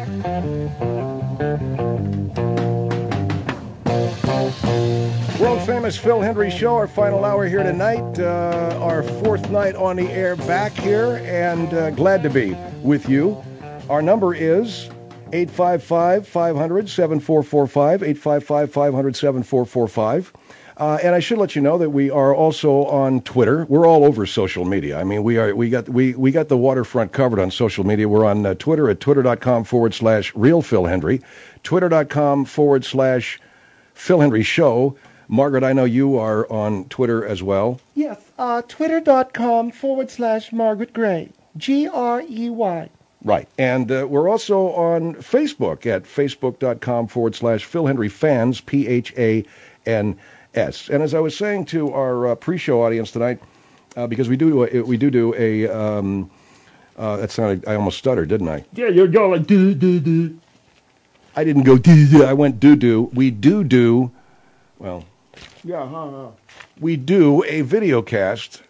World-famous Phil Hendrie Show, our final hour here tonight, our fourth night on the air back here, and glad to be with you. Our number is 855-500-7445, 855-500-7445. And I should let you know that we are also on Twitter. We're all over social media. I mean, we got the waterfront covered on social media. We're on Twitter at twitter.com/RealPhilHendrie, twitter.com/Phil Hendrie Show. Margaret, I know you are on Twitter as well. Yes, twitter.com/Margaret Gray, Grey. Right. And we're also on Facebook at facebook.com/Phil Hendrie Fans, PHANS. And as I was saying to our pre-show audience tonight, because we do a that sounded, I almost stuttered, didn't I? Yeah, you're going do. I didn't go do. I went do. We do. Well. Yeah. We do a video cast,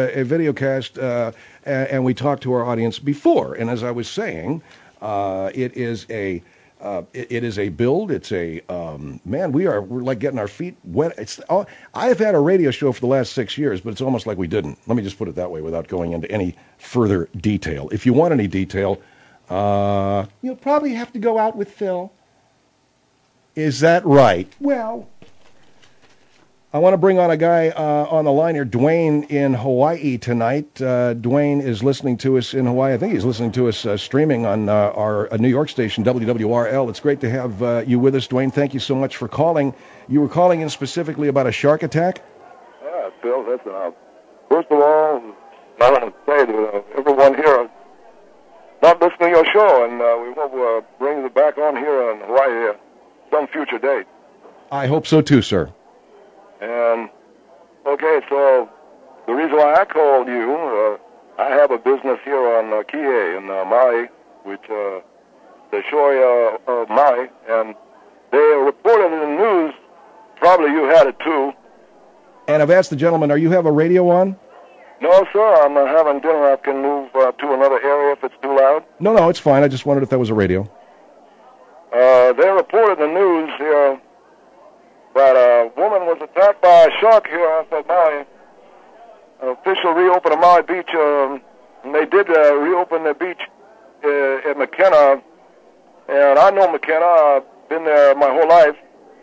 and we talked to our audience before. And as I was saying, it is a build. It's a we're like getting our feet wet. I have had a radio show for the last 6 years, but it's almost like we didn't. Let me just put it that way without going into any further detail. If you want any detail, you'll probably have to go out with Phil. Is that right? Well, I want to bring on a guy on the line here, Dwayne in Hawaii tonight. Dwayne is listening to us in Hawaii. I think he's listening to us streaming on our New York station, WWRL. It's great to have you with us, Dwayne. Thank you so much for calling. You were calling in specifically about a shark attack? Yeah, Phil, listen, first of all, I want to say to everyone here, not listening to your show, and we hope we'll bring you back on here in Hawaii some future date. I hope so too, sir. And, okay, so the reason why I called you, I have a business here on Kihei in Maui, which the Shoya of Maui, and they reported in the news, probably you had it too. And I've asked the gentleman, you have a radio on? No, sir, I'm having dinner. I can move to another area if it's too loud. No, it's fine. I just wondered if that was a radio. They reported in the news here that a woman was attacked by a shark here off of Maui. An official reopened the Maui beach, and they did reopen the beach at McKenna. And I know McKenna. I've been there my whole life.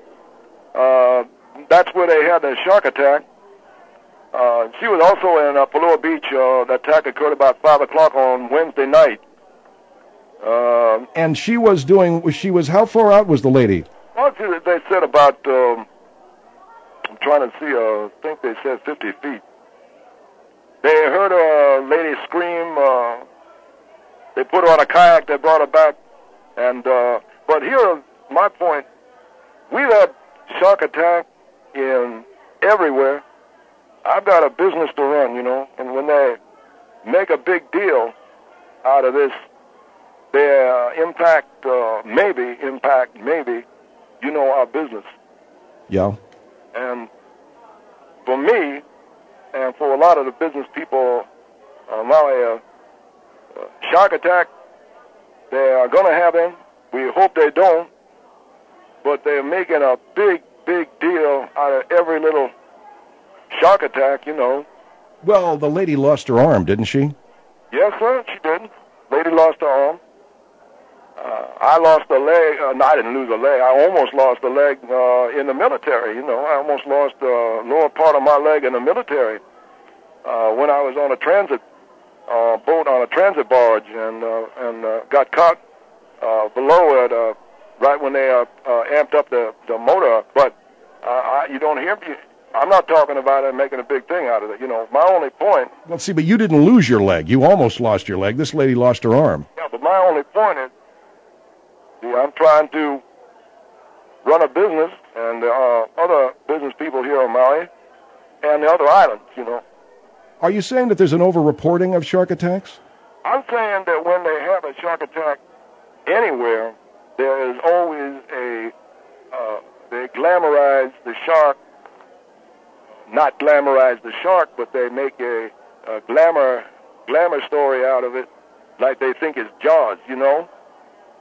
That's where they had the shark attack. She was also in Palua Beach. The attack occurred about 5 o'clock on Wednesday night. And she was how far out was the lady? Well, they said about, I'm trying to see, I think they said 50 feet. They heard a lady scream. They put her on a kayak. They brought her back. And but here, my point, we've had shark attack in everywhere. I've got a business to run, and when they make a big deal out of this, their impact, maybe, our business. Yeah. And for me, and for a lot of the business people, Maui, shark attack, they are going to have them. We hope they don't, but they're making a big deal out of every little shark attack, Well, the lady lost her arm, didn't she? Yes, sir, she did. Lady lost her arm. I lost a leg. No, I didn't lose a leg. I almost lost a leg in the military, I almost lost the lower part of my leg in the military when I was on a transit boat, on a transit barge, and got caught below it right when they amped up the motor. But you don't hear me. I'm not talking about it making a big thing out of it. My only point... Well, see, but you didn't lose your leg. You almost lost your leg. This lady lost her arm. Yeah, but my only point is, I'm trying to run a business, and there are other business people here on Maui and the other islands, Are you saying that there's an over-reporting of shark attacks? I'm saying that when they have a shark attack anywhere, there is always they glamorize the shark. Not glamorize the shark, but they make a glamour story out of it, like they think it's Jaws,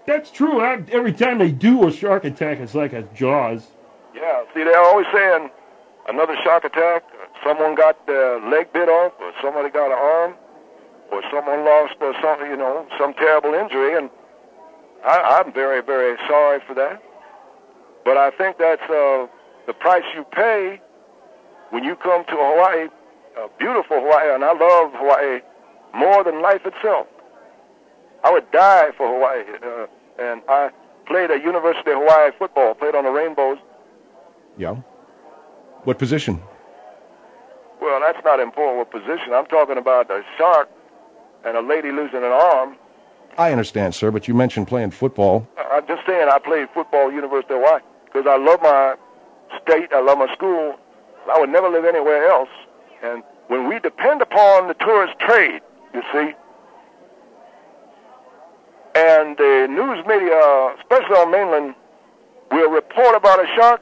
That's true. Every time they do a shark attack, it's like a Jaws. Yeah, see, they're always saying another shark attack, someone got their leg bit off, or somebody got an arm, or someone lost some terrible injury, and I'm very, very sorry for that. But I think that's the price you pay when you come to Hawaii, beautiful Hawaii, and I love Hawaii more than life itself. I would die for Hawaii, and I played at University of Hawaii football, played on the Rainbows. Yeah. What position? Well, that's not important what position. I'm talking about a shark and a lady losing an arm. I understand, sir, but you mentioned playing football. I'm just saying I played football at University of Hawaii because I love my state, I love my school. I would never live anywhere else. And when we depend upon the tourist trade, you see, and the news media, especially on mainland, will report about a shark,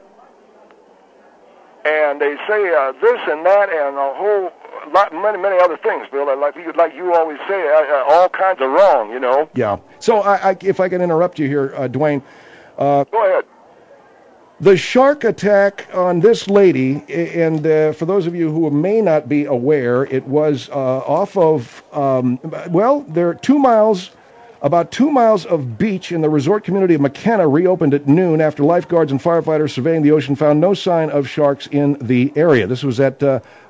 and they say this and that and a whole lot, many other things, Bill. Like you always say, all kinds of wrong, you know. Yeah. So if I can interrupt you here, Dwayne. Go ahead. The shark attack on this lady, and for those of you who may not be aware, it was off of, there are 2 miles. About 2 miles of beach in the resort community of McKenna reopened at noon after lifeguards and firefighters surveying the ocean found no sign of sharks in the area. This was at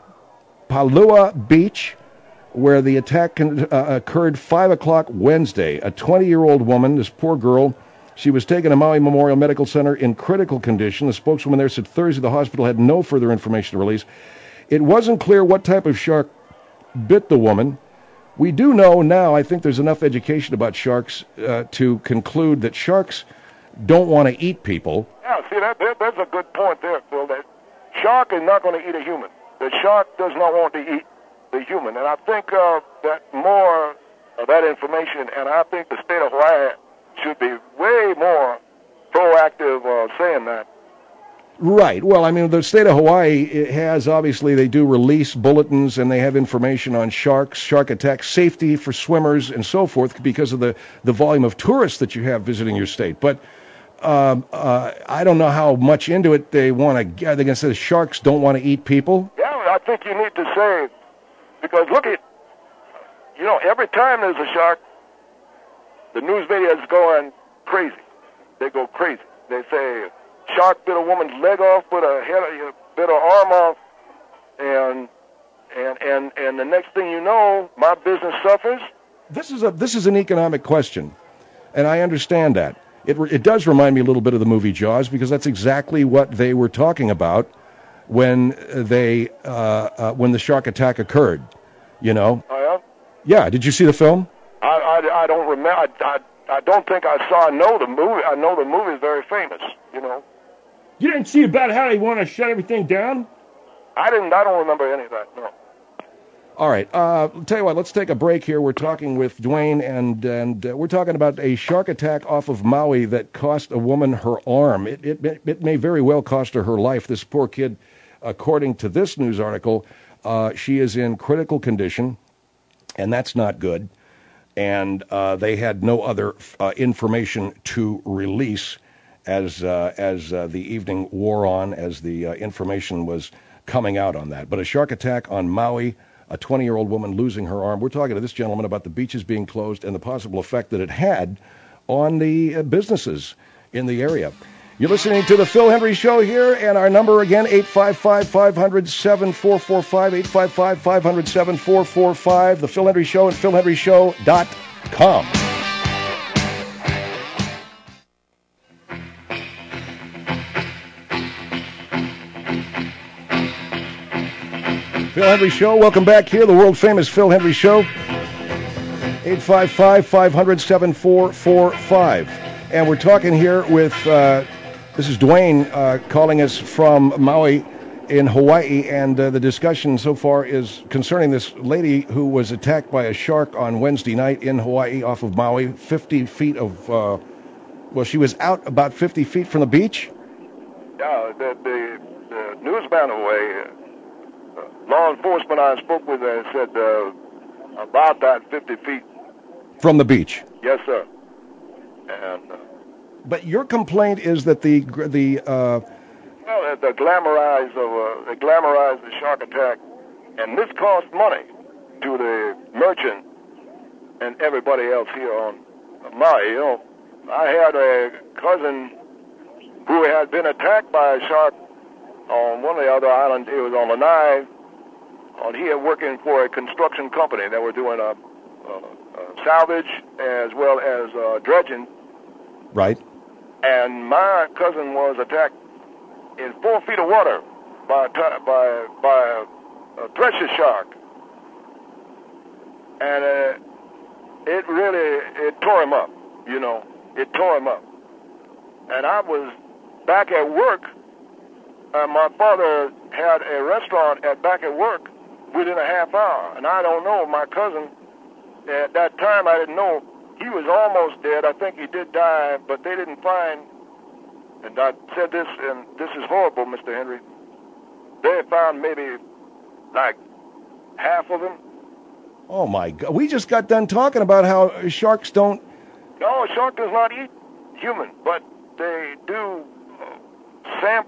Palua Beach, where the attack occurred 5 o'clock Wednesday. A 20-year-old woman, this poor girl, she was taken to Maui Memorial Medical Center in critical condition. The spokeswoman there said Thursday the hospital had no further information to release. It wasn't clear what type of shark bit the woman. We do know now, I think there's enough education about sharks to conclude that sharks don't want to eat people. Yeah, see, that's a good point there, Phil. That shark is not going to eat a human. The shark does not want to eat the human. And I think that more of that information, and I think the state of Hawaii should be way more proactive saying that. Right. Well, I mean, the state of Hawaii has, obviously, they do release bulletins and they have information on sharks, shark attacks, safety for swimmers and so forth because of the volume of tourists that you have visiting your state. But I don't know how much into it they want to get. They're going to say the sharks don't want to eat people? Yeah, I think you need to say, because look at, every time there's a shark, the news media is going crazy. They go crazy. They say, shark bit a woman's leg off, bit her arm off, and the next thing you know, my business suffers. This is an economic question, and I understand that. It does remind me a little bit of the movie Jaws because that's exactly what they were talking about when when the shark attack occurred. You know? Oh yeah. Yeah. Did you see the film? I don't remember. I don't think I saw. I know the movie. I know the movie is very famous. You know. You didn't see about how they want to shut everything down? I don't remember any of that, no. All right. I'll tell you what, let's take a break here. We're talking with Dwayne, and we're talking about a shark attack off of Maui that cost a woman her arm. It may very well cost her life. This poor kid, according to this news article, she is in critical condition, and that's not good. And they had no other information to release as the evening wore on, as the information was coming out on that. But a shark attack on Maui, a 20-year-old woman losing her arm. We're talking to this gentleman about the beaches being closed and the possible effect that it had on the businesses in the area. You're listening to the Phil Hendrie Show here, and our number again, 855-500-7445, 855-500-7445, the Phil Hendrie Show at philhendrieshow.com. Phil Hendrie Show, welcome back here, the world-famous Phil Hendrie Show, 855-500-7445. And we're talking here with, this is Dwayne calling us from Maui in Hawaii, and the discussion so far is concerning this lady who was attacked by a shark on Wednesday night in Hawaii off of Maui, 50 feet of, she was out about 50 feet from the beach? Yeah, the newsman away. Law enforcement I spoke with said about that 50 feet. From the beach? Yes, sir. And But your complaint is that the well, they glamorize the shark attack, and this cost money to the merchant and everybody else here on Maui. You know, I had a cousin who had been attacked by a shark on one of the other islands. It was on Lanai. He had working for a construction company that were doing a salvage as well as dredging. right. And my cousin was attacked in 4 feet of water by a precious shark, and it tore him up. You know, it tore him up. And I was back at work. My father had a restaurant back at work within a half hour, and I don't know. My cousin at that time, I didn't know. He was almost dead. I think he did die, but they didn't find, and I said this, and this is horrible, Mr. Henry. They found maybe like half of him. Oh, my God. We just got done talking about how sharks don't... No, a shark does not eat human, but they do try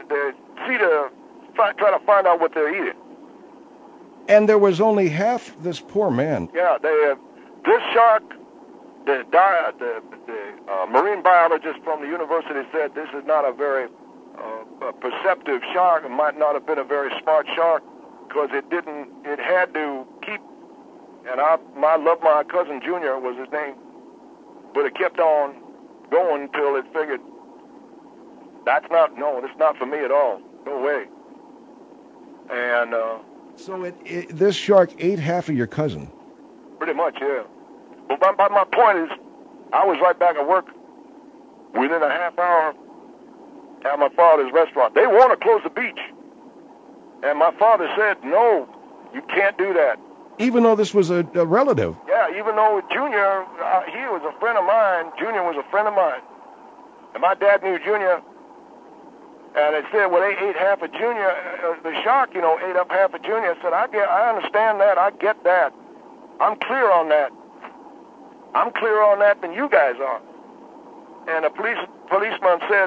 to find out what they're eating. And there was only half this poor man. Yeah, this shark, the marine biologist from the university said this is not a very perceptive shark. It might not have been a very smart shark because it had to keep, and I love my cousin Junior was his name, but it kept on going until it figured, that's not for me at all. No way. And So this shark ate half of your cousin. pretty much, yeah. But my point is, I was right back at work within a half hour at my father's restaurant. They want to close the beach. And my father said, no, you can't do that. Even though this was a relative. Yeah, even though Junior, he was a friend of mine. Junior was a friend of mine. And my dad knew Junior. And they said, well, they ate half of Junior. The shark, ate up half of Junior. I said, I understand that. I get that. I'm clear on that. I'm clearer on that than you guys are. And the policeman said,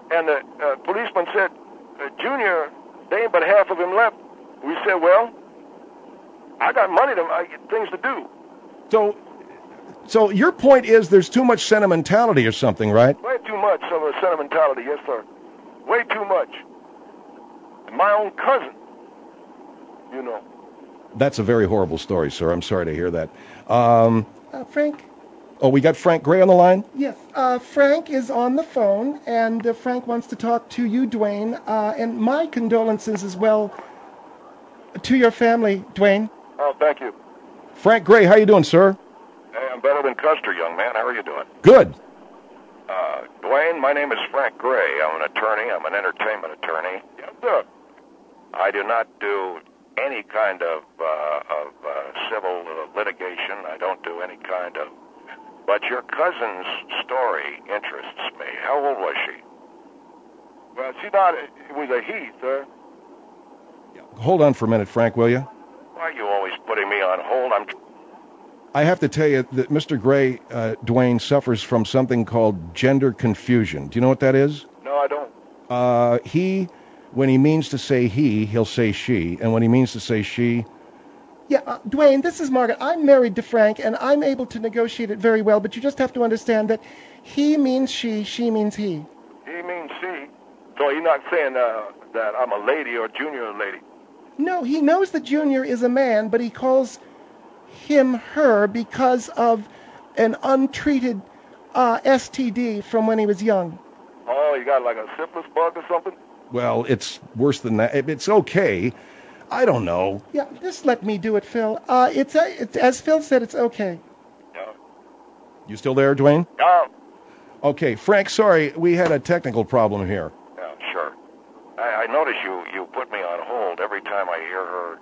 Junior, there ain't but half of him left. We said, well, I got money, things to do. So your point is there's too much sentimentality or something, right? Way too much of a sentimentality, yes, sir. Way too much. And my own cousin, That's a very horrible story, sir. I'm sorry to hear that. Frank? Oh, we got Frank Gray on the line? Yes. Frank is on the phone, and Frank wants to talk to you, Dwayne. And my condolences as well to your family, Dwayne. Oh, thank you. Frank Gray, how you doing, sir? Hey, I'm better than Custer, young man. How are you doing? Good. Dwayne, my name is Frank Gray. I'm an attorney. I'm an entertainment attorney. Yes, sir. I do not do any kind of civil litigation. I don't do any kind of... But your cousin's story interests me. How old was she? Well, it was a he, sir. Hold on for a minute, Frank, will you? Why are you always putting me on hold? I have to tell you that Mr. Gray, Dwayne, suffers from something called gender confusion. Do you know what that is? No, I don't. When he means to say he'll say she, and when he means to say she... Yeah, Dwayne, this is Margaret. I'm married to Frank, and I'm able to negotiate it very well, but you just have to understand that he means she means he. He means she. So he's not saying that I'm a lady or Junior a lady. No, he knows that Junior is a man, but he calls him her because of an untreated STD from when he was young. Oh, you got like a syphilis bug or something? Well, it's worse than that. It's okay. I don't know. Yeah, just let me do it, Phil. It's as Phil said, it's okay. Yeah. You still there, Dwayne? Yeah. Okay, Frank, sorry, we had a technical problem here. Yeah, sure. I notice you put me on hold every time I hear her.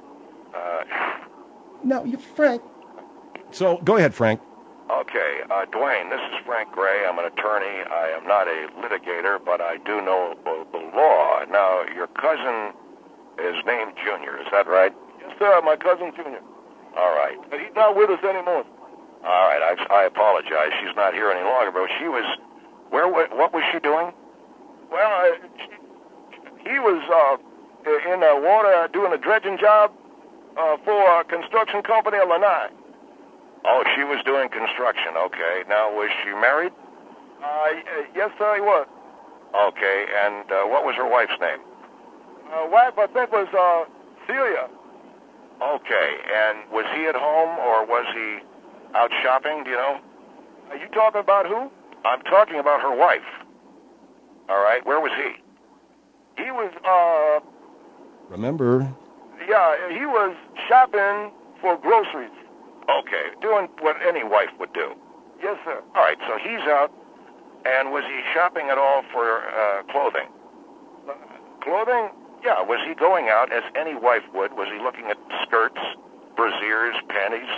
No, Frank. So, go ahead, Frank. Okay, Dwayne, this is Frank Gray. I'm an attorney. I am not a litigator, but I do know the law. Now, your cousin is named Junior, is that right? Yes, sir, my cousin Junior. All right. But he's not with us anymore. All right, I apologize. She's not here any longer, but she was, what was she doing? Well, he was in the water doing a dredging job for a construction company in Lanai. Oh, she was doing construction, okay. Now, was she married? Yes, sir, he was. Okay, and what was her wife's name? Wife, I think, was Celia. Okay, and was he at home or was he out shopping, do you know? Are you talking about who? I'm talking about her wife. All right, where was he? He was, Remember? Yeah, he was shopping for groceries. Okay, doing what any wife would do. Yes, sir. All right, so he's out, and was he shopping at all for clothing? Clothing? Yeah, was he going out as any wife would? Was he looking at skirts, brasiers, panties?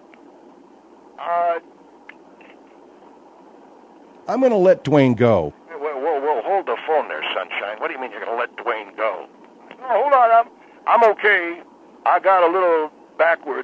I'm going to let Dwayne go. Whoa, hold the phone there, Sunshine. What do you mean you're going to let Dwayne go? No, hold on, I'm okay. I got a little backward.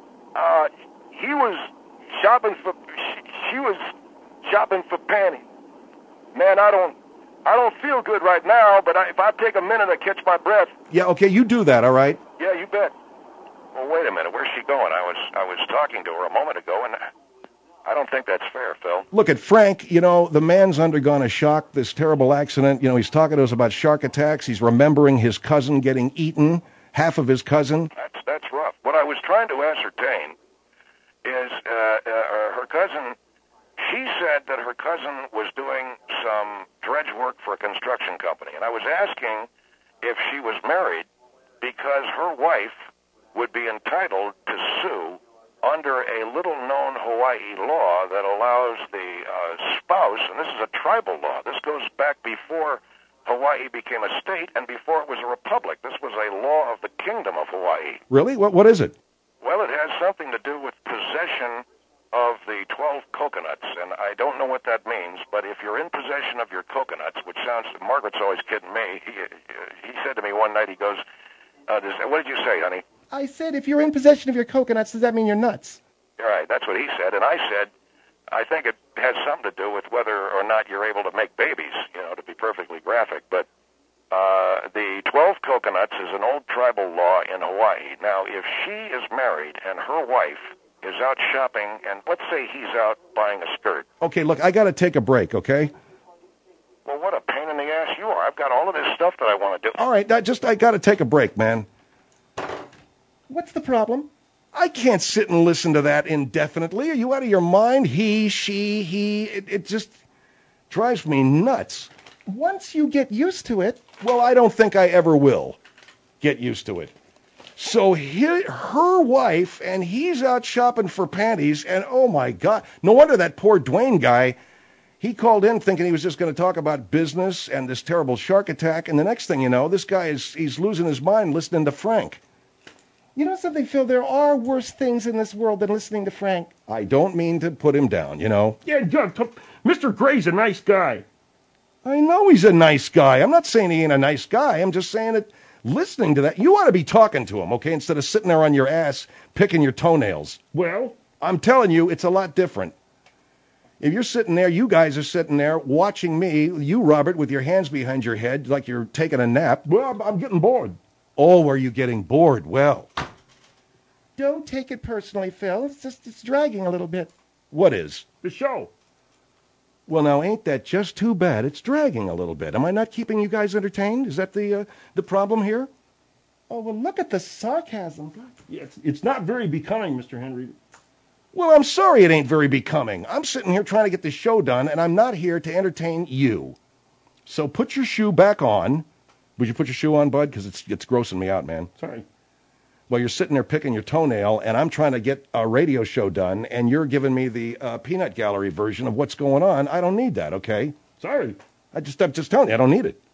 He was shopping for, she was shopping for panties. Man, I don't feel good right now, but if I take a minute to catch my breath. Yeah, okay, you do that, all right? Yeah, you bet. Well, wait a minute. Where's she going? I was talking to her a moment ago, and I don't think that's fair, Phil. Look at Frank. You know, the man's undergone a shock, this terrible accident. You know, he's talking to us about shark attacks. He's remembering his cousin getting eaten, half of his cousin. That's rough. What I was trying to ascertain is her cousin. She said that her cousin was doing some dredge work for a construction company, and I was asking if she was married because her wife would be entitled to sue under a little-known Hawaii law that allows the spouse, and this is a tribal law. This goes back before Hawaii became a state and before it was a republic. This was a law of the Kingdom of Hawaii. Really? What is it? Well, it has something to do with possession of the 12 coconuts, and I don't know what that means, but if you're in possession of your coconuts, which sounds, Margaret's always kidding me, he said to me one night, he goes, what did you say, honey? I said, if you're in possession of your coconuts, does that mean you're nuts? All right, that's what he said, and I said, I think it has something to do with whether or not you're able to make babies, to be perfectly graphic, but the 12 coconuts is an old tribal law in Hawaii. Now, if she is married and her wife is out shopping, and let's say he's out buying a skirt. Okay, look, I got to take a break, okay? Well, what a pain in the ass you are. I've got all of this stuff that I want to do. All right, I got to take a break, man. What's the problem? I can't sit and listen to that indefinitely. Are you out of your mind? He, she, he. It just drives me nuts. Once you get used to it. Well, I don't think I ever will get used to it. So her wife, and he's out shopping for panties, and oh my God. No wonder that poor Dwayne guy, he called in thinking he was just going to talk about business and this terrible shark attack, and the next thing you know, this guy he's losing his mind listening to Frank. You know something, Phil? There are worse things in this world than listening to Frank. I don't mean to put him down, Yeah, Mr. Gray's a nice guy. I know he's a nice guy. I'm not saying he ain't a nice guy. I'm just saying that listening to that, you ought to be talking to him, okay, instead of sitting there on your ass picking your toenails. Well? I'm telling you, it's a lot different. If you're sitting there, you guys are sitting there watching me, you, Robert, with your hands behind your head like you're taking a nap. Well, I'm getting bored. Oh, are you getting bored? Well. Don't take it personally, Phil. It's dragging a little bit. What is? The show. Well, now, ain't that just too bad? It's dragging a little bit. Am I not keeping you guys entertained? Is that the problem here? Oh, well, look at the sarcasm. Yeah, it's not very becoming, Mr. Henry. Well, I'm sorry it ain't very becoming. I'm sitting here trying to get the show done, and I'm not here to entertain you. So put your shoe back on. Would you put your shoe on, bud? Because it's grossing me out, man. Sorry. Well, you're sitting there picking your toenail, and I'm trying to get a radio show done, and you're giving me the peanut gallery version of what's going on. I don't need that, okay? Sorry. I'm just telling you, I don't need it.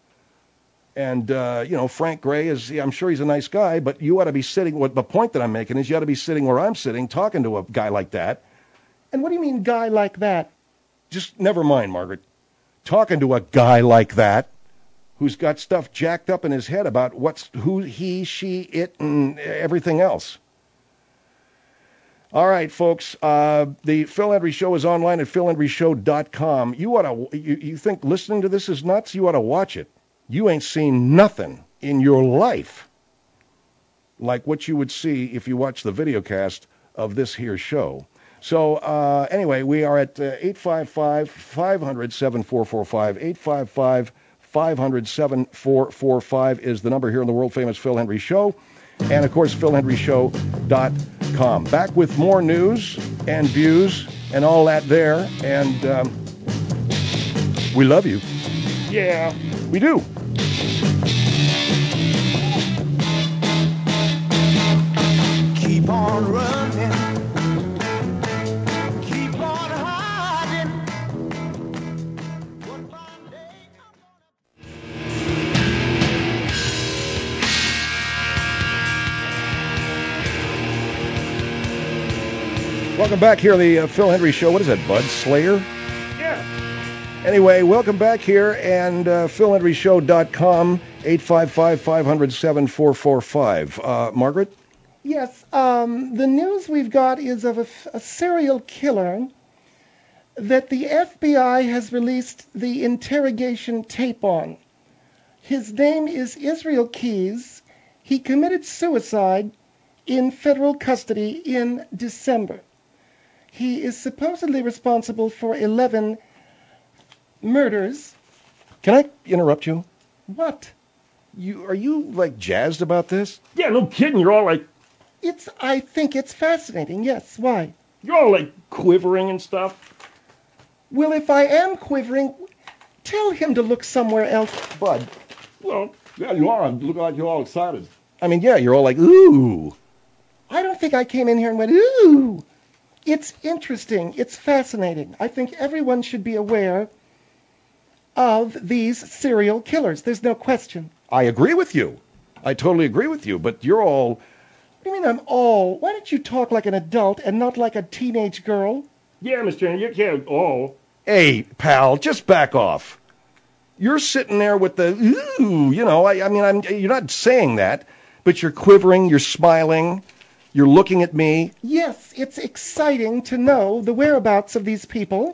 And, Frank Gray I'm sure he's a nice guy, but you ought to be sitting, the point that I'm making is you ought to be sitting where I'm sitting, talking to a guy like that. And what do you mean, guy like that? Just never mind, Margaret. Talking to a guy like that, who's got stuff jacked up in his head about who, he, she, it, and everything else. All right, folks. The Phil Hendrie Show is online at philhendrieshow.com. You think listening to this is nuts? You ought to watch it. You ain't seen nothing in your life like what you would see if you watch the videocast of this here show. So, anyway, we are at 855-500-7445. 855-500-7445 is the number here on the world-famous Phil Hendrie Show. And, of course, philhendrieshow.com. Back with more news and views and all that there. And we love you. Yeah. We do. Keep on running. Keep on hiding. One fine day Welcome back here on the Phil Hendrie Show. What is that, Bud Slayer? Yeah. Anyway, welcome back here, and philhendrieshow.com, 855-500-7445. Margaret? Yes, the news we've got is of a serial killer that the FBI has released the interrogation tape on. His name is Israel Keys. He committed suicide in federal custody in December. He is supposedly responsible for 11 murders. Can I interrupt you? What? Are you like jazzed about this? Yeah, no kidding. You're all like I think it's fascinating, yes. Why? quivering and stuff. Well, if I am quivering, tell him to look somewhere else. Bud. Well, yeah, you are. You look like you're all excited. I mean, yeah, you're all like, ooh. I don't think I came in here and went, ooh. It's interesting. It's fascinating. I think everyone should be aware of these serial killers. There's no question. I agree with you. I totally agree with you, but you're all... What do you mean I'm all? Why don't you talk like an adult and not like a teenage girl? Yeah, Mr. Henry, you can't all. Hey, pal, just back off. You're sitting there with the, ooh, you know, you're not saying that, but you're quivering, you're smiling, you're looking at me. Yes, it's exciting to know the whereabouts of these people.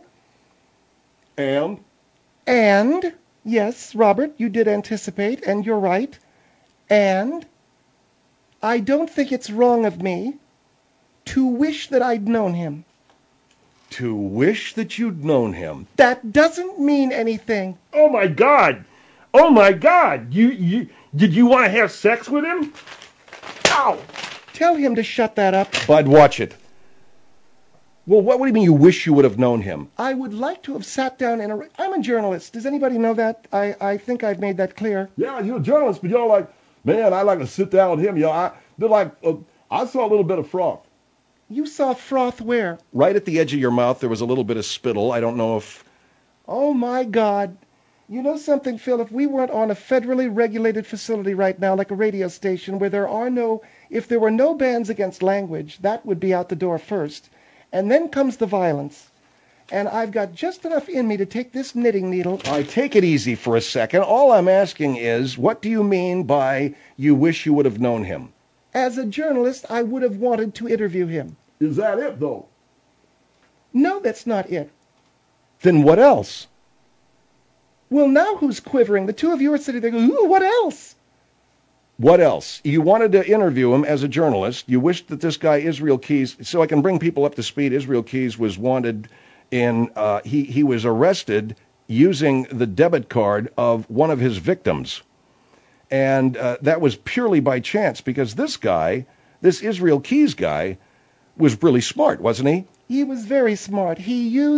And? And, yes, Robert, you did anticipate, and you're right. And I don't think it's wrong of me to wish that I'd known him. To wish that you'd known him. That doesn't mean anything. Oh my God! Oh my God! You did you want to have sex with him? Ow! Tell him to shut that up. Bud, watch it. Well, what do you mean you wish you would have known him? I would like to have sat down in I'm a journalist. Does anybody know that? I think I've made that clear. Yeah, you're a journalist, but you're like, man, I like to sit down with him. You know, I saw a little bit of froth. You saw froth where? Right at the edge of your mouth, there was a little bit of spittle. I don't know if... Oh, my God. You know something, Phil? If we weren't on a federally regulated facility right now, like a radio station, where if there were no bans against language, that would be out the door first. And then comes the violence. And I've got just enough in me to take this knitting needle. All right, take it easy for a second. All I'm asking is, what do you mean by you wish you would have known him? As a journalist, I would have wanted to interview him. Is that it, though? No, that's not it. Then what else? Well, now who's quivering? The two of you are sitting there going, ooh, what else? What else? You wanted to interview him as a journalist. You wished that this guy, Israel Keys, so I can bring people up to speed, Israel Keys was wanted in, he was arrested using the debit card of one of his victims. And that was purely by chance, because this guy, this Israel Keys guy, was really smart, wasn't he? He was very smart. He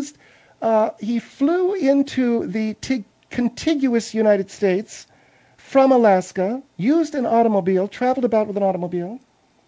flew into the contiguous United States from Alaska, used an automobile, traveled about with an automobile,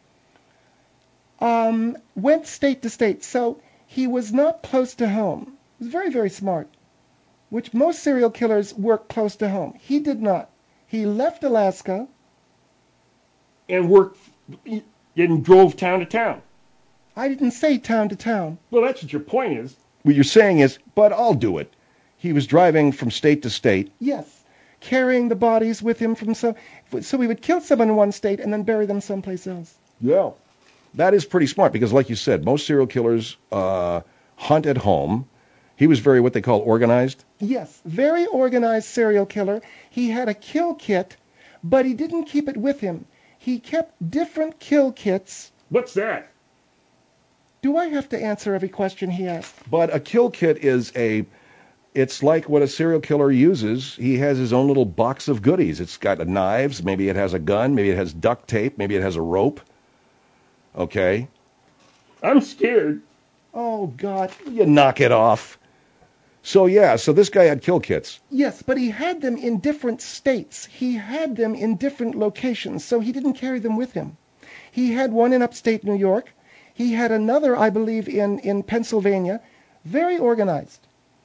went state to state. So he was not close to home. He was very, very smart, which most serial killers work close to home. He did not. He left Alaska. And worked and drove town to town. I didn't say town to town. Well, that's what your point is. What you're saying is, but I'll do it. He was driving from state to state. Yes, carrying the bodies with him so he would kill someone in one state and then bury them someplace else. Yeah. That is pretty smart because, like you said, most serial killers hunt at home. He was very what they call organized. Yes, very organized serial killer. He had a kill kit, but he didn't keep it with him. He kept different kill kits. What's that? Do I have to answer every question he asked? But a kill kit is it's like what a serial killer uses. He has his own little box of goodies. It's got knives. Maybe it has a gun. Maybe it has duct tape. Maybe it has a rope. Okay? I'm scared. Oh, God. You knock it off. So this guy had kill kits. Yes, but he had them in different states. He had them in different locations, so he didn't carry them with him. He had one in upstate New York. He had another, I believe, in Pennsylvania. Very organized.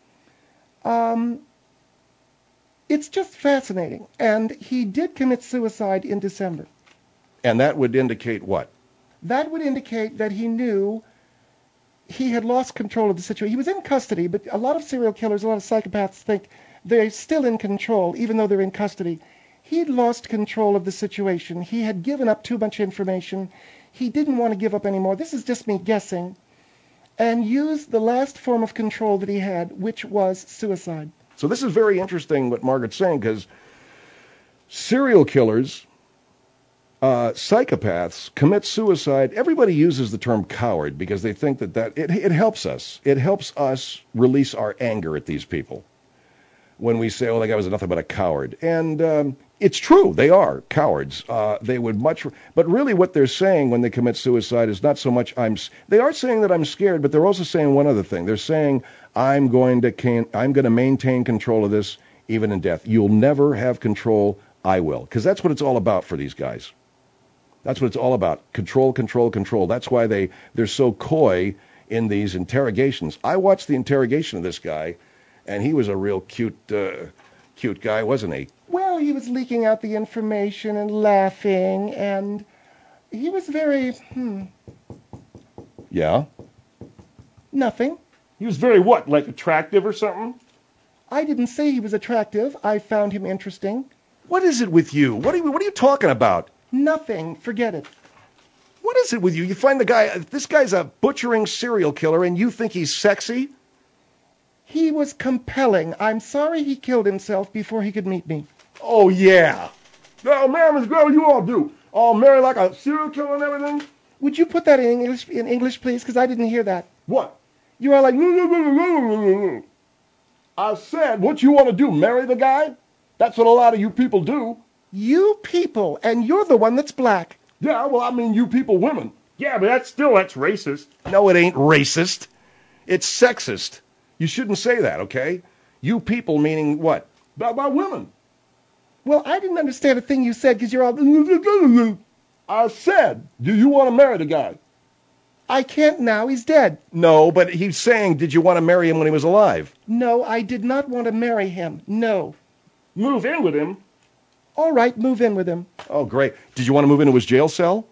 It's just fascinating. And he did commit suicide in December. And that would indicate what? That would indicate that he knew he had lost control of the situation. He was in custody, but a lot of serial killers, a lot of psychopaths think they're still in control, even though they're in custody. He'd lost control of the situation. He had given up too much information. He didn't want to give up anymore. This is just me guessing. And used the last form of control that he had, which was suicide. So this is very interesting what Margaret's saying, because serial killers, psychopaths, commit suicide. Everybody uses the term coward because they think that it helps us. It helps us release our anger at these people. When we say, oh, that guy was nothing but a coward. And it's true, they are cowards. They would but really what they're saying when they commit suicide is not so much they are saying that I'm scared, but they're also saying one other thing. They're saying, I'm going to maintain control of this even in death. You'll never have control, I will. Because that's what it's all about for these guys. That's what it's all about. Control, control, control. That's why they're so coy in these interrogations. I watched the interrogation of this guy, and he was a real cute guy, wasn't he? Well, he was leaking out the information and laughing, and he was very, Yeah? nothing. He was very what, like attractive or something? I didn't say he was attractive. I found him interesting. What is it with you? What are you talking about? Nothing. Forget it. What is it with you? You find this guy's a butchering serial killer, and you think he's sexy? He was compelling. I'm sorry he killed himself before he could meet me. Oh, yeah. Oh, man, Miss Girl, you all do. All married like a serial killer and everything? Would you put that in English, please? Because I didn't hear that. What? You are like, I said, what you want to do, marry the guy? That's what a lot of you people do. you people, and you're the one that's black. Yeah, well, I mean you people women. Yeah, but that's racist. No, it ain't racist. It's sexist. You shouldn't say that, okay? You people meaning what? By women. Well, I didn't understand a thing you said because you're all... I said, do you want to marry the guy? I can't now. He's dead. No, but he's saying, did you want to marry him when he was alive? No, I did not want to marry him. No. Move in with him. All right, move in with him. Oh, great. Did you want to move into his jail cell?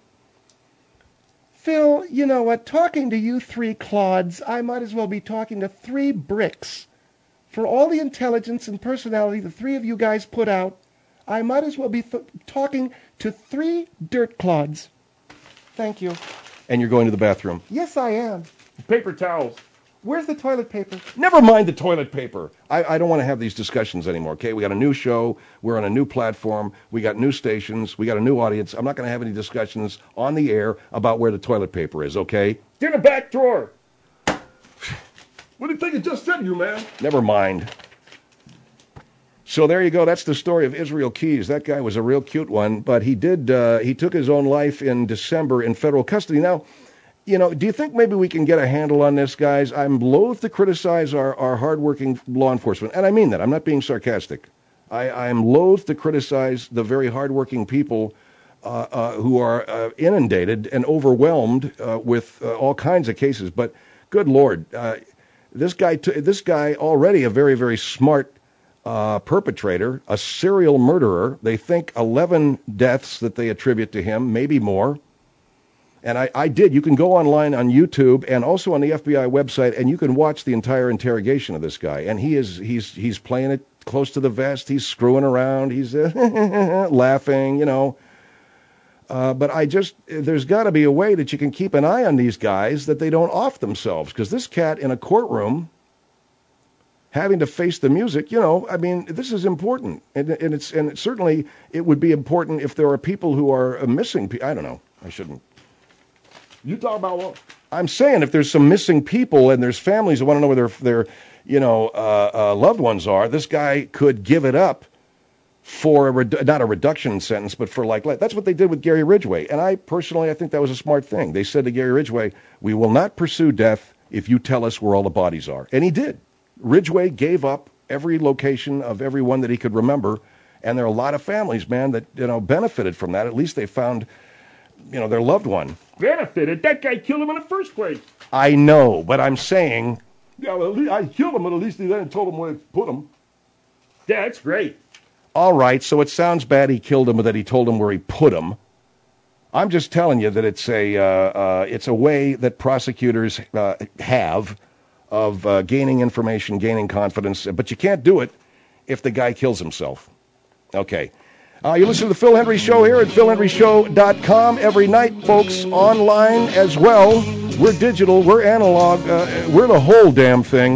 Phil, you know what? Talking to you three clods, I might as well be talking to three bricks. For all the intelligence and personality the three of you guys put out, I might as well be talking to three dirt clods. Thank you. And you're going to the bathroom. Yes, I am. Paper towels. Where's the toilet paper? Never mind the toilet paper. I don't want to have these discussions anymore, okay? We got a new show. We're on a new platform. We got new stations. We got a new audience. I'm not going to have any discussions on the air about where the toilet paper is, okay? Get in the back drawer. What do you think it just said, you man? Never mind. So there you go. That's the story of Israel Keys. That guy was a real cute one, but he took his own life in December in federal custody. Now, you know, do you think maybe we can get a handle on this, guys? I'm loath to criticize our hardworking law enforcement, and I mean that. I'm not being sarcastic. I'm loath to criticize the very hardworking people who are inundated and overwhelmed with all kinds of cases. But good Lord, this guy already a very, very smart perpetrator, a serial murderer. They think 11 deaths that they attribute to him, maybe more. And I did. You can go online on YouTube and also on the FBI website, and you can watch the entire interrogation of this guy. And he's playing it close to the vest. He's screwing around. He's laughing. You know. But there's got to be a way that you can keep an eye on these guys that they don't off themselves. Because this cat in a courtroom, having to face the music, this is important. And certainly it would be important if there are people who are missing. I don't know. I shouldn't. You talk about what? I'm saying if there's some missing people and there's families who want to know where their loved ones are, this guy could give it up for not a reduction sentence, but for that's what they did with Gary Ridgway. And I think that was a smart thing. They said to Gary Ridgway, we will not pursue death if you tell us where all the bodies are. And he did. Ridgway gave up every location of everyone that he could remember. And there are a lot of families, man, that, benefited from that. At least they found, their loved one. Benefited? That guy killed him in the first place. I know, but I'm saying. Yeah, well, at least I killed him, but at least he then told him where to put him. Yeah, that's great. All right, so it sounds bad he killed him, but that he told him where he put him. I'm just telling you that it's a way that prosecutors have of gaining information, gaining confidence, but you can't do it if the guy kills himself. Okay. You listen to the Phil Hendry Show here at philhendryshow.com every night, folks, online as well. We're digital, we're analog, we're the whole damn thing.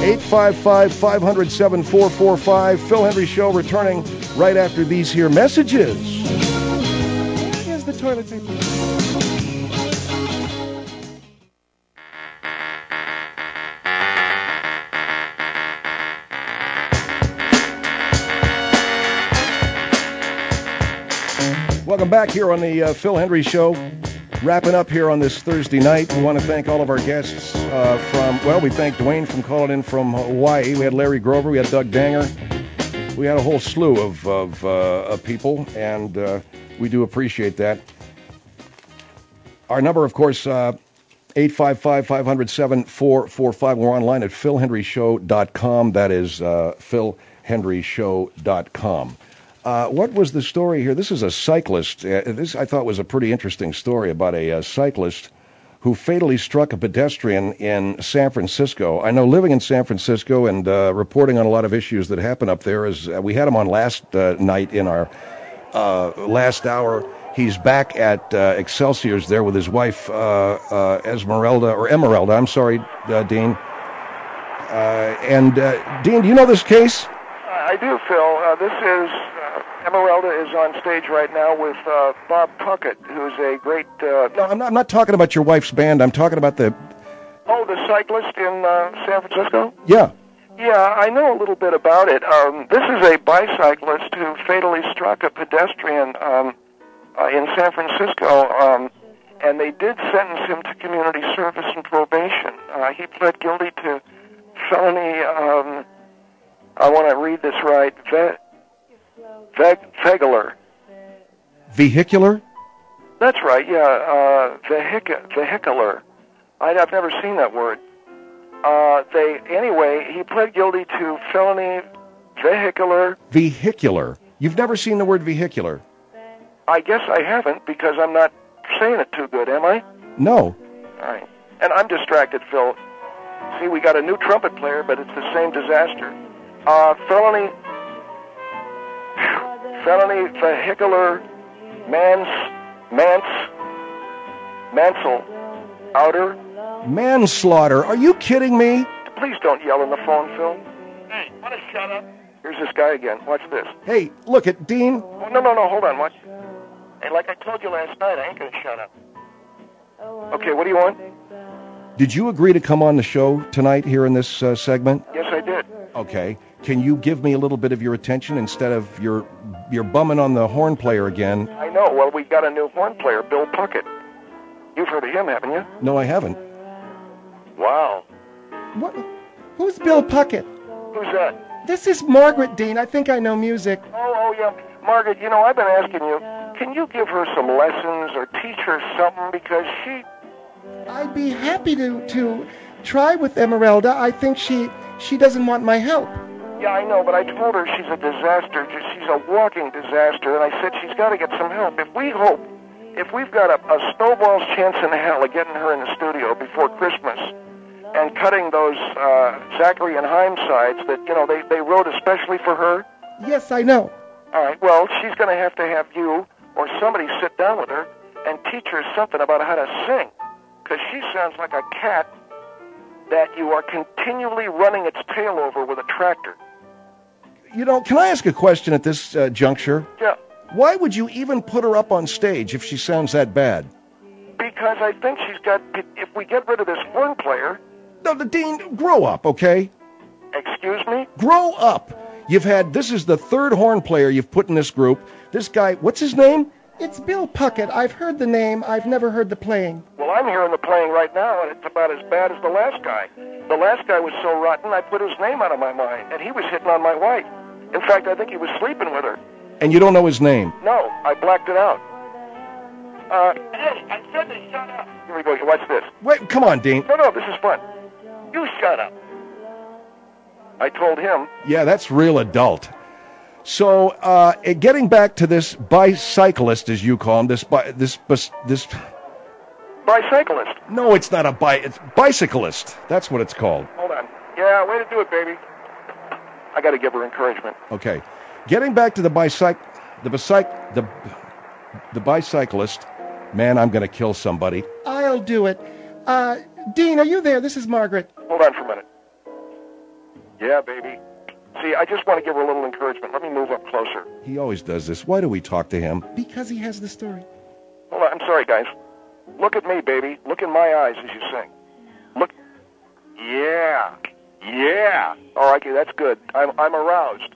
855-500-7445. Phil Hendry Show returning right after these here messages. Here's the toilet paper. Welcome back here on the Phil Hendry Show. Wrapping up here on this Thursday night. We want to thank all of our guests we thank Dwayne from calling in from Hawaii. We had Larry Grover. We had Doug Danger. We had a whole slew of people, and we do appreciate that. Our number, of course, 855-500-7445. We're online at philhendryshow.com. That is philhendryshow.com. What was the story here? This is a cyclist. This I thought was a pretty interesting story about a cyclist who fatally struck a pedestrian in San Francisco. I know living in San Francisco and reporting on a lot of issues that happen up there, is we had him on last night in our last hour. He's back at Excelsior's there with his wife, Emeralda. I'm sorry, Dean. Dean, do you know this case? I do, Phil. This is Emeralda is on stage right now with Bob Puckett, who's a great... No, I'm not talking about your wife's band. I'm talking about the... Oh, the cyclist in San Francisco? Yeah. Yeah, I know a little bit about it. This is a bicyclist who fatally struck a pedestrian in San Francisco, and they did sentence him to community service and probation. He pled guilty to felony... I want to read this right. Vehicular. Vehicular? That's right, yeah. Vehicular. I've never seen that word. Anyway, he pled guilty to felony vehicular. Vehicular. You've never seen the word vehicular? I guess I haven't, because I'm not saying it too good, am I? No. All right. And I'm distracted, Phil. See, we got a new trumpet player, but it's the same disaster. Felony vehicular manslaughter. Are you kidding me? Please don't yell on the phone, Phil. Hey, want to shut up? Here's this guy again. Watch this. Hey, look at Dean. Oh, no, hold on. Watch. Hey, like I told you last night, I ain't going to shut up. Okay, what do you want? Did you agree to come on the show tonight here in this segment? Yes, I did. Okay. Can you give me a little bit of your attention instead of you're bumming on the horn player again? I know. Well, we got a new horn player, Bill Puckett. You've heard of him, haven't you? No, I haven't. Wow. What? Who's Bill Puckett? Who's that? This is Margaret, Dean. I think I know music. Oh, yeah. Margaret, I've been asking you, can you give her some lessons or teach her something? Because I'd be happy to try with Emeralda. I think she doesn't want my help. Yeah, I know, but I told her she's a disaster. She's a walking disaster, and I said she's got to get some help. If we've got a snowball's chance in hell of getting her in the studio before Christmas and cutting those Zachary and Haim sides that, they wrote especially for her. Yes, I know. All right, well, she's going to have you or somebody sit down with her and teach her something about how to sing. Because she sounds like a cat that you are continually running its tail over with a tractor. You know, can I ask a question at this juncture? Yeah, Why would you even put her up on stage if she sounds that bad? because I think she's got, if we get rid of this horn player, No, the Dean, grow up, okay? excuse me? Grow up. This is the third horn player you've put in this group. This guy, what's his name? It's Bill Puckett. I've heard the name. I've never heard the playing. Well, I'm hearing the playing right now, and it's about as bad as the last guy. The last guy was so rotten, I put his name out of my mind, and he was hitting on my wife. In fact, I think he was sleeping with her. And you don't know his name. No, I blacked it out. Hey, I said to shut up. Here we go. Watch this. Wait, come on, Dean. No, this is fun. You shut up. I told him. Yeah, that's real adult. So, getting back to this bicyclist, as you call him, this. Bicyclist. No, it's not it's bicyclist. That's what it's called. Hold on. Yeah, way to do it, baby. I got to give her encouragement. Okay. Getting back to the bicyclist. Man, I'm going to kill somebody. I'll do it. Dean, are you there? This is Margaret. Hold on for a minute. Yeah, baby. See, I just want to give her a little encouragement. Let me move up closer. He always does this. Why do we talk to him? Because he has the story. Hold on. I'm sorry, guys. Look at me, baby. Look in my eyes as you sing. Look. Yeah. Yeah. All right, that's good. I'm aroused.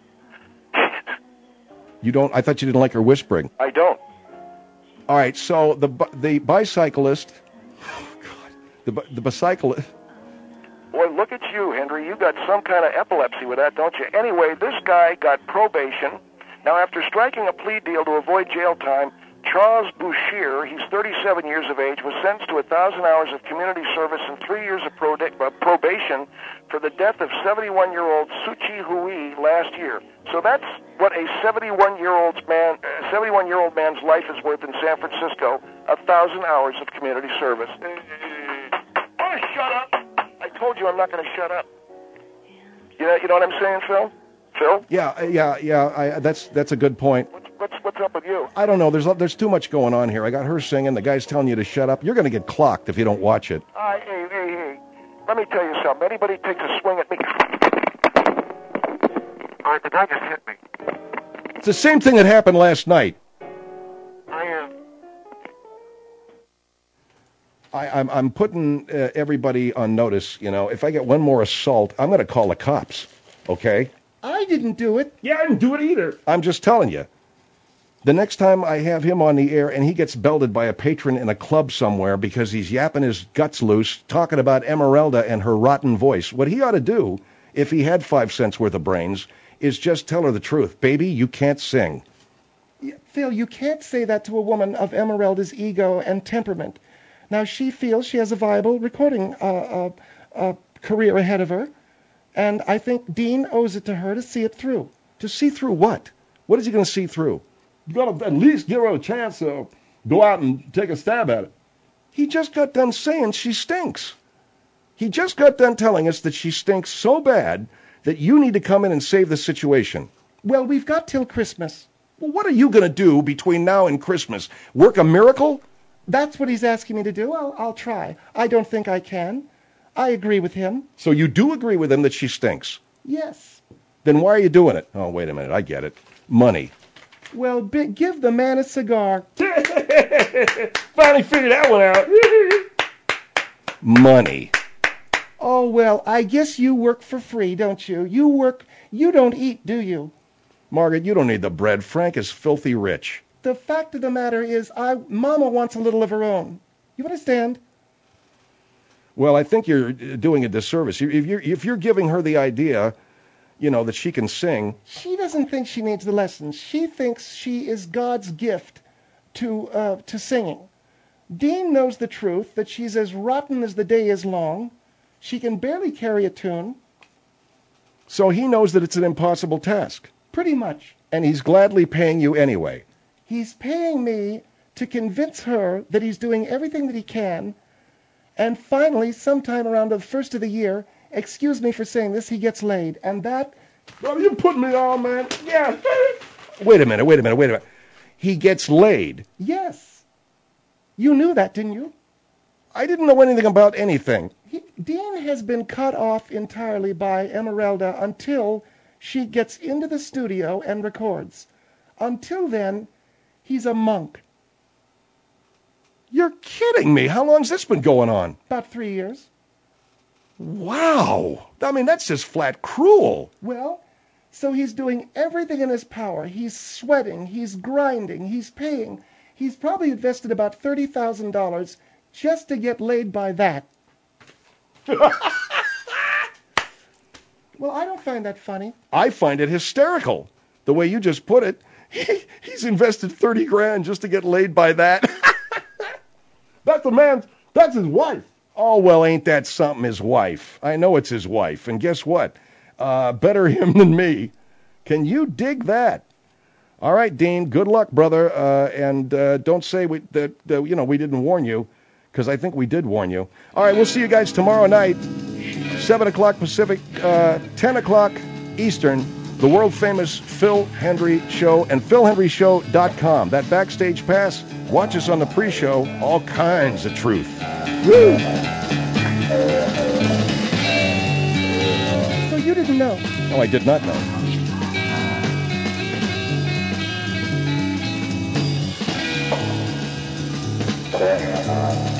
You don't? I thought you didn't like her whispering. I don't. All right, so the bicyclist, the bicyclist. Boy, look at you, Henry. You got some kind of epilepsy with that, don't you? Anyway, this guy got probation. Now, after striking a plea deal to avoid jail time, Charles Bouchier, he's 37 years of age, was sentenced to 1,000 hours of community service and 3 years of probation for the death of 71-year-old Suchi Hui last year. So that's what a 71-year-old man's life is worth in San Francisco, 1,000 hours of community service. Oh, shut up. I told you I'm not going to shut up. You know what I'm saying, Phil? Phil? Yeah. That's a good point. What's up with you? I don't know. There's too much going on here. I got her singing. The guy's telling you to shut up. You're going to get clocked if you don't watch it. Hey. Let me tell you something. Anybody takes a swing at me. All right, the guy just hit me. It's the same thing that happened last night. I'm putting everybody on notice. You know, if I get one more assault, I'm going to call the cops. Okay? I didn't do it. Yeah, I didn't do it either. I'm just telling you. The next time I have him on the air and he gets belted by a patron in a club somewhere because he's yapping his guts loose, talking about Emeralda and her rotten voice, what he ought to do, if he had 5 cents worth of brains, is just tell her the truth. Baby, you can't sing. Phil, you can't say that to a woman of Emeralda's ego and temperament. Now, she feels she has a viable recording career ahead of her, and I think Dean owes it to her to see it through. To see through what? What is he going to see through? You got to at least give her a chance to go out and take a stab at it. He just got done saying she stinks. He just got done telling us that she stinks so bad that you need to come in and save the situation. Well, we've got till Christmas. Well, what are you going to do between now and Christmas? Work a miracle? That's what he's asking me to do. I'll try. I don't think I can. I agree with him. So you do agree with him that she stinks? Yes. Then why are you doing it? Oh, wait a minute. I get it. Money. Well, give the man a cigar. Finally figured that one out. Money. Oh, well, I guess you work for free, don't you? You don't eat, do you? Margaret, you don't need the bread. Frank is filthy rich. The fact of the matter is, Mama wants a little of her own. You understand? Well, I think you're doing a disservice. If you're giving her the idea, you know, that she can sing. She doesn't think she needs the lessons. She thinks she is God's gift to singing. Dean knows the truth, that she's as rotten as the day is long. She can barely carry a tune. So he knows that it's an impossible task. Pretty much. And he's gladly paying you anyway. He's paying me to convince her that he's doing everything that he can. And finally, sometime around the first of the year, excuse me for saying this, he gets laid. And that... Brother, you putting me on, man. Yeah. Wait a minute. he gets laid. Yes. You knew that, didn't you? I didn't know anything about anything. Dean has been cut off entirely by Emeralda until she gets into the studio and records. Until then, he's a monk. You're kidding me. How long's this been going on? About 3 years. Wow. I mean, that's just flat cruel. Well, so he's doing everything in his power. He's sweating, he's grinding, he's paying. He's probably invested about $30,000 just to get laid by that. Well, I don't find that funny. I find it hysterical. The way you just put it, he's invested 30 grand just to get laid by that. That's his wife. Oh, well, ain't that something, his wife? I know it's his wife. And guess what? Better him than me. Can you dig that? All right, Dean, good luck, brother. And don't say we didn't warn you, because I think we did warn you. All right, we'll see you guys tomorrow night, 7 o'clock Pacific, 10 o'clock Eastern, the world-famous Phil Hendry Show and PhilHenryShow.com. That backstage pass, watch us on the pre-show, all kinds of truth. Woo! So you didn't know. Oh, I did not know. Yeah.